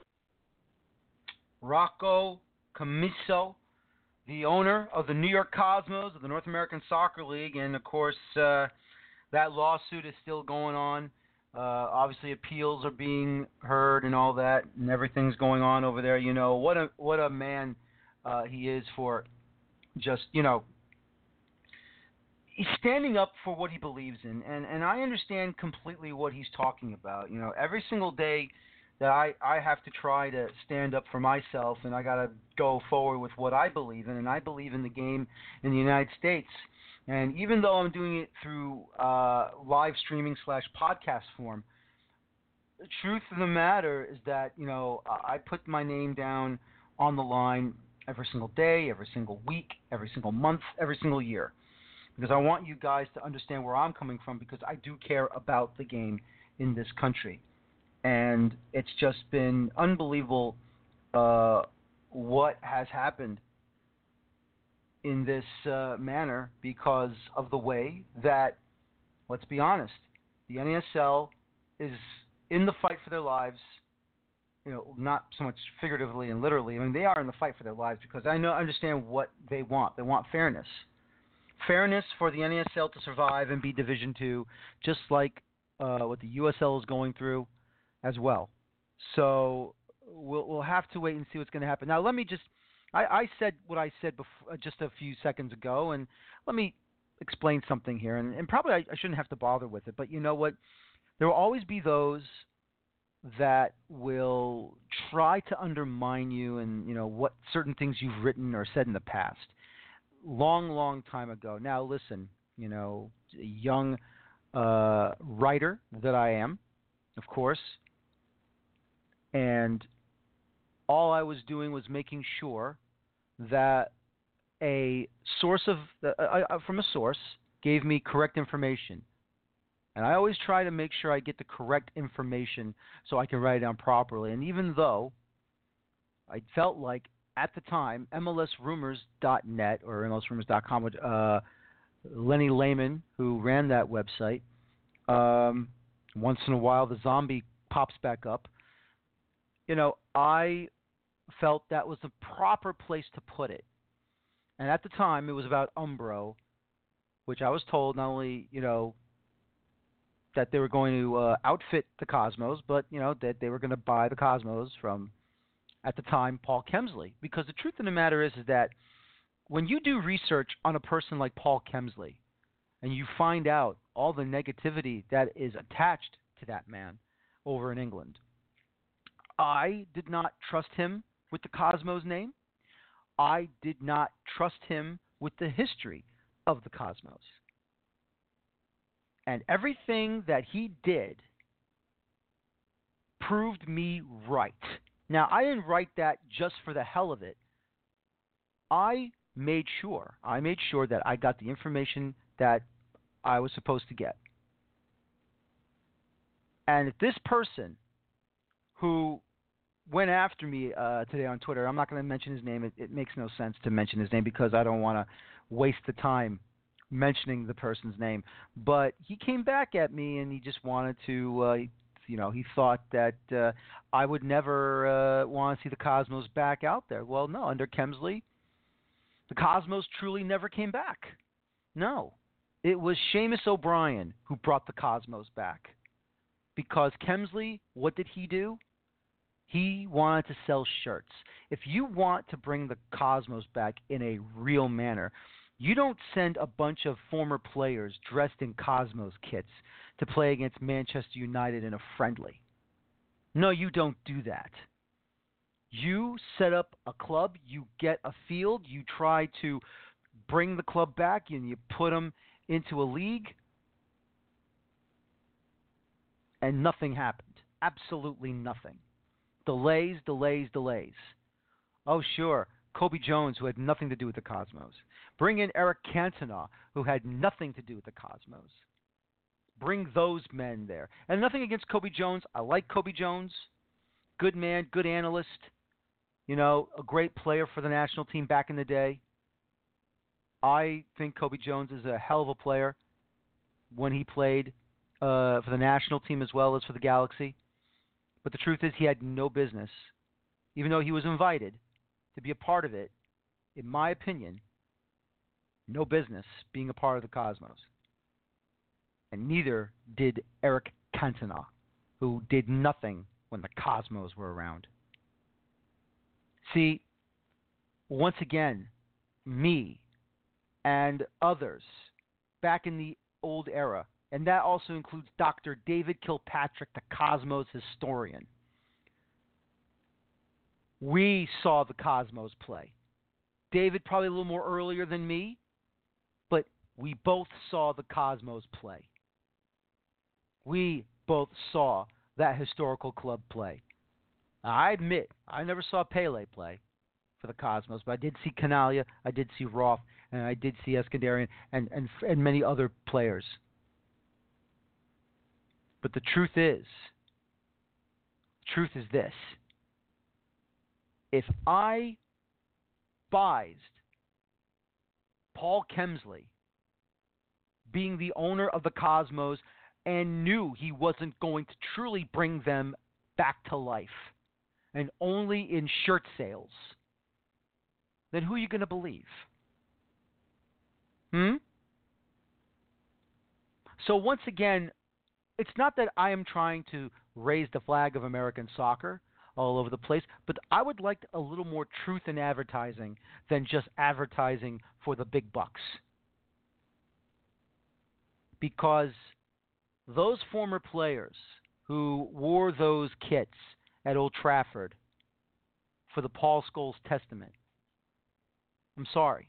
Rocco Commisso, the owner of the New York Cosmos of the North American Soccer League, and, of course, that lawsuit is still going on. Obviously, appeals are being heard and all that, and everything's going on over there. What a man he is for just, he's standing up for what he believes in, and I understand completely what he's talking about. Every single day that I have to try to stand up for myself, and I got to go forward with what I believe in, and I believe in the game in the United States. And even though I'm doing it through live streaming / podcast form, the truth of the matter is that, I put my name down on the line every single day, every single week, every single month, every single year. Because I want you guys to understand where I'm coming from, because I do care about the game in this country. And it's just been unbelievable what has happened in this manner because of the way that, let's be honest, the NASL is in the fight for their lives, not so much figuratively and literally. I mean, they are in the fight for their lives because I understand what they want. They want fairness. Fairness for the NASL to survive and be Division II, just like what the USL is going through as well. So we'll have to wait and see what's going to happen. Now, let me just I said what I said before, just a few seconds ago, and let me explain something here. And probably I shouldn't have to bother with it, but you know what? There will always be those that will try to undermine you and, what certain things you've written or said in the past. Long time ago. Now, listen, a young writer that I am, of course, and all I was doing was making sure that a source from a source gave me correct information. And I always try to make sure I get the correct information so I can write it down properly. And even though I felt like at the time, MLSRumors.net or MLSRumors.com, Lenny Lehman, who ran that website, once in a while the zombie pops back up. I felt that was the proper place to put it. And at the time, it was about Umbro, which I was told not only, that they were going to outfit the Cosmos, but, that they were going to buy the Cosmos from, at the time, Paul Kemsley. Because the truth of the matter is that when you do research on a person like Paul Kemsley and you find out all the negativity that is attached to that man over in England, I did not trust him with the Cosmos name. I did not trust him with the history of the Cosmos. And everything that he did proved me right. Now, I didn't write that just for the hell of it. I made sure that I got the information that I was supposed to get. And if this person who went after me today on Twitter. I'm not going to mention his name. It makes no sense to mention his name because I don't want to waste the time mentioning the person's name. But he came back at me and he just wanted to, he thought that I would never want to see the Cosmos back out there. Well, no, under Kemsley, the Cosmos truly never came back. No. It was Seamus O'Brien who brought the Cosmos back. Because Kemsley, what did he do? He wanted to sell shirts. If you want to bring the Cosmos back in a real manner, you don't send a bunch of former players dressed in Cosmos kits to play against Manchester United in a friendly. No, you don't do that. You set up a club, you get a field, you try to bring the club back, and you put them into a league, and nothing happened. Absolutely nothing. Delays. Oh, sure, Kobe Jones, who had nothing to do with the Cosmos. Bring in Eric Cantona, who had nothing to do with the Cosmos. Bring those men there. And nothing against Kobe Jones. I like Kobe Jones. Good man, good analyst. A great player for the national team back in the day. I think Kobe Jones is a hell of a player when he played for the national team as well as for the Galaxy. But the truth is he had no business, even though he was invited to be a part of it, in my opinion, no business being a part of the Cosmos. And neither did Eric Cantona, who did nothing when the Cosmos were around. See, once again, me and others back in the old era, and that also includes Dr. David Kilpatrick, the Cosmos historian. We saw the Cosmos play. David probably a little more earlier than me, but we both saw the Cosmos play. We both saw that historical club play. I admit, I never saw Pele play for the Cosmos, but I did see Canalia, I did see Roth, and I did see Eskandarian and many other players. But the truth is this. If I advised Paul Kemsley, being the owner of the Cosmos, and knew he wasn't going to truly bring them back to life, and only in shirt sales, then who are you going to believe? So once again, it's not that I am trying to raise the flag of American soccer all over the place, but I would like a little more truth in advertising than just advertising for the big bucks. Because those former players who wore those kits at Old Trafford for the Paul Scholes Testament, I'm sorry,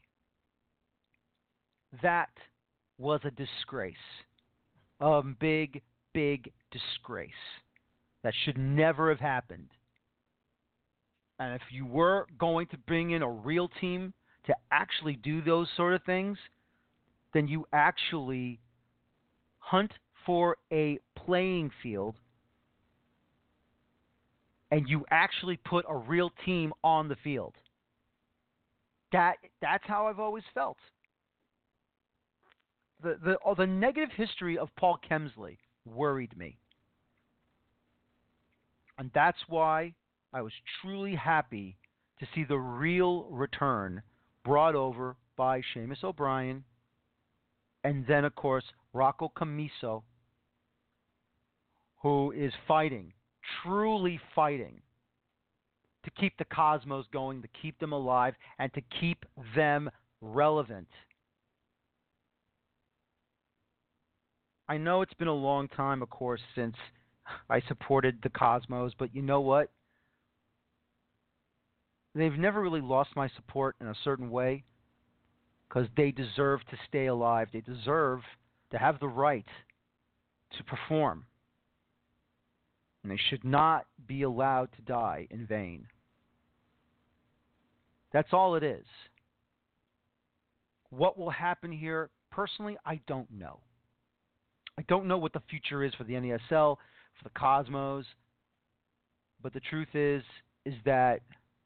that was a disgrace. A big, big disgrace. That should never have happened. And if you were going to bring in a real team to actually do those sort of things, then you actually hunt for a playing field and you actually put a real team on the field. That's how I've always felt. The negative history of Paul Kemsley worried me. And that's why I was truly happy to see the real return brought over by Seamus O'Brien and then, of course, Rocco Commisso, who is fighting, truly fighting, to keep the Cosmos going, to keep them alive, and to keep them relevant. I know it's been a long time, of course, since I supported the Cosmos, but you know what? They've never really lost my support in a certain way because they deserve to stay alive. They deserve to have the right to perform. And they should not be allowed to die in vain. That's all it is. What will happen here, personally, I don't know. I don't know what the future is for the NASL, for the Cosmos, but the truth is is that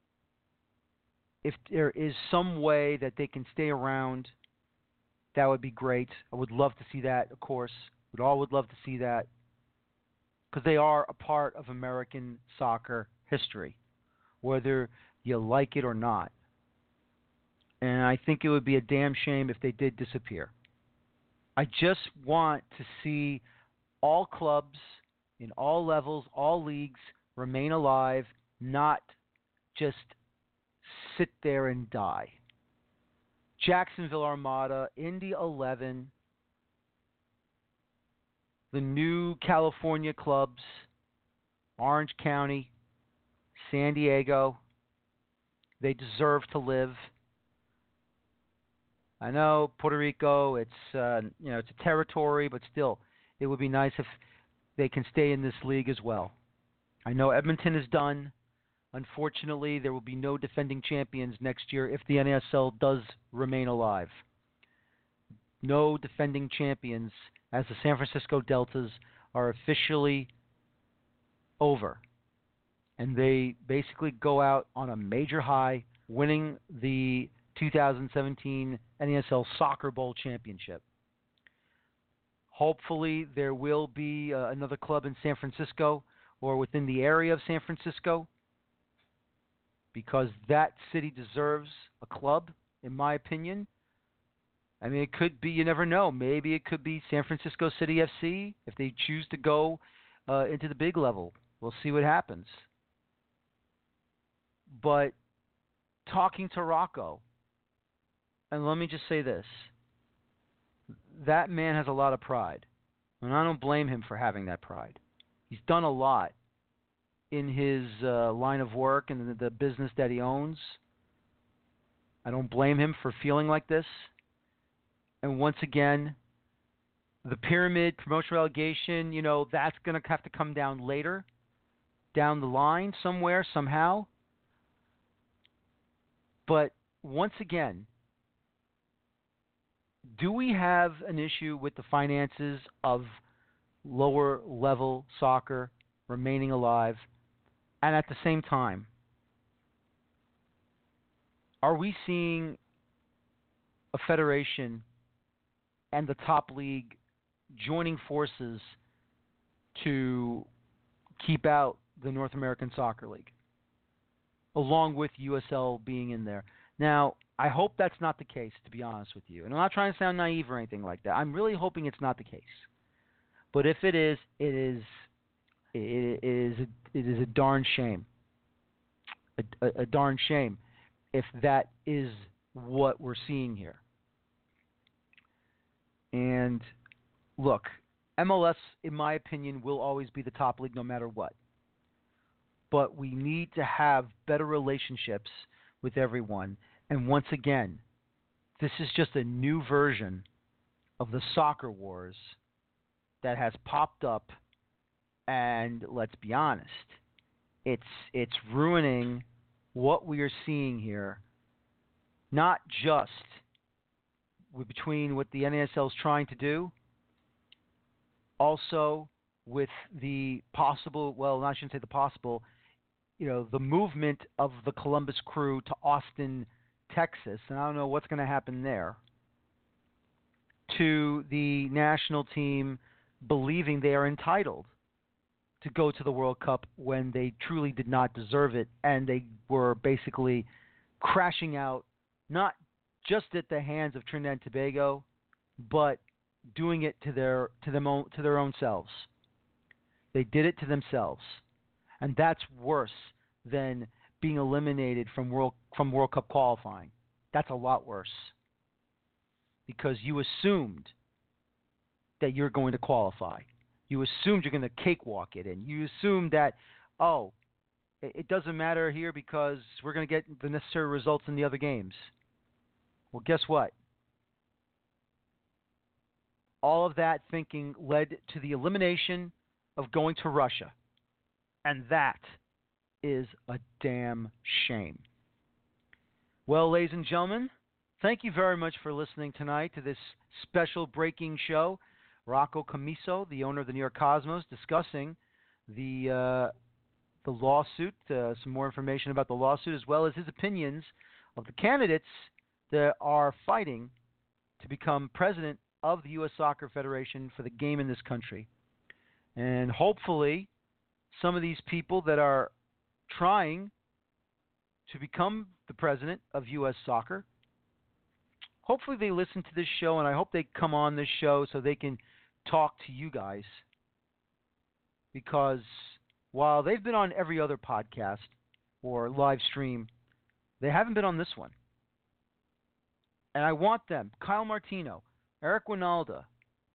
if there is some way that they can stay around, that would be great. I would love to see that, of course. We all would love to see that because they are a part of American soccer history, whether you like it or not. And I think it would be a damn shame if they did disappear. I just want to see all clubs in all levels, all leagues remain alive, not just sit there and die. Jacksonville Armada, Indy 11, the new California clubs, Orange County, San Diego, they deserve to live. I know Puerto Rico, it's it's a territory, but still, it would be nice if they can stay in this league as well. I know Edmonton is done. Unfortunately, there will be no defending champions next year if the NASL does remain alive. No defending champions as the San Francisco Deltas are officially over. And they basically go out on a major high, winning the 2017 NASL Soccer Bowl Championship. Hopefully, there will be another club in San Francisco or within the area of San Francisco, because that city deserves a club, in my opinion. I mean, it could be, you never know. Maybe it could be San Francisco City FC if they choose to go into the big level. We'll see what happens. But talking to Rocco, and let me just say this, that man has a lot of pride, and I don't blame him for having that pride. He's done a lot in his line of work and the business that he owns. I don't blame him for feeling like this. And once again, the pyramid, promotion relegation, that's going to have to come down later, down the line somewhere, somehow. But once again, do we have an issue with the finances of lower level soccer remaining alive? And at the same time, are we seeing a federation and the top league joining forces to keep out the North American Soccer League, along with USL being in there? Now, I hope that's not the case, to be honest with you. And I'm not trying to sound naive or anything like that. I'm really hoping it's not the case. But if it is, it is a darn shame. A darn shame if that is what we're seeing here. And look, MLS, in my opinion, will always be the top league no matter what. But we need to have better relationships with everyone. And once again, this is just a new version of the soccer wars that has popped up. And let's be honest, it's ruining what we are seeing here, not just between what the NASL is trying to do, also with the possible, well, I shouldn't say the possible, the movement of the Columbus Crew to Austin, Texas, and I don't know what's going to happen there, to the national team believing they are entitled to go to the World Cup when they truly did not deserve it, and they were basically crashing out, not just at the hands of Trinidad and Tobago, but doing it to their own selves. They did it to themselves, and that's worse than being eliminated from World Cup qualifying. That's a lot worse, because you assumed that you're going to qualify. You assumed you're going to cakewalk it in. You assumed that, it doesn't matter here because we're going to get the necessary results in the other games. Well, guess what? All of that thinking led to the elimination of going to Russia. And that is a damn shame. Well, ladies and gentlemen, thank you very much for listening tonight to this special breaking show. Rocco Commisso, the owner of the New York Cosmos, discussing the the lawsuit, some more information about the lawsuit, as well as his opinions of the candidates that are fighting to become president of the U.S. Soccer Federation for the game in this country. And hopefully, some of these people that are trying to become the president of U.S. Soccer, hopefully they listen to this show, and I hope they come on this show so they can talk to you guys. Because while they've been on every other podcast or live stream, they haven't been on this one. And I want them, Kyle Martino, Eric Winalda,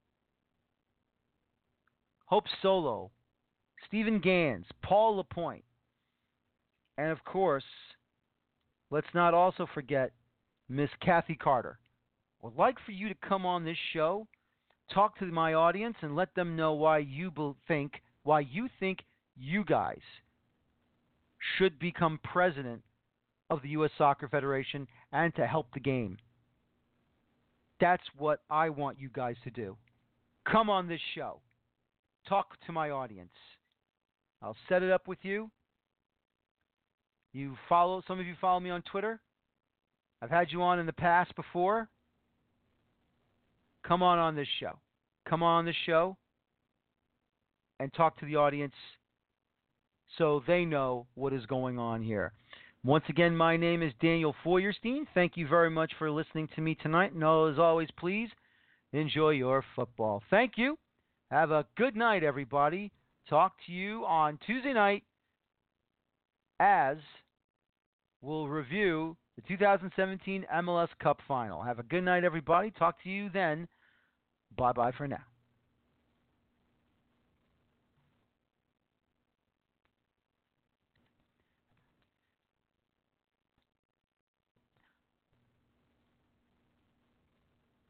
Hope Solo, Stephen Gans, Paul Lapointe, and of course, let's not also forget Miss Kathy Carter. Would like for you to come on this show, talk to my audience, and let them know why you think you guys should become president of the U.S. Soccer Federation and to help the game. That's what I want you guys to do. Come on this show. Talk to my audience. I'll set it up with you. Some of you follow me on Twitter. I've had you on in the past before. Come on this show. Come on this show and talk to the audience so they know what is going on here. Once again, my name is Daniel Feuerstein. Thank you very much for listening to me tonight. And as always, please enjoy your football. Thank you. Have a good night, everybody. Talk to you on Tuesday night as we'll review the 2017 MLS Cup Final. Have a good night, everybody. Talk to you then. Bye-bye for now.